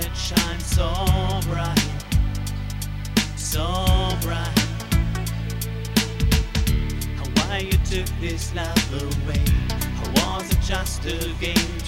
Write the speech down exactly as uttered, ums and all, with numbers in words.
it shines so bright, so bright. Why you took this love away? Or was it just a game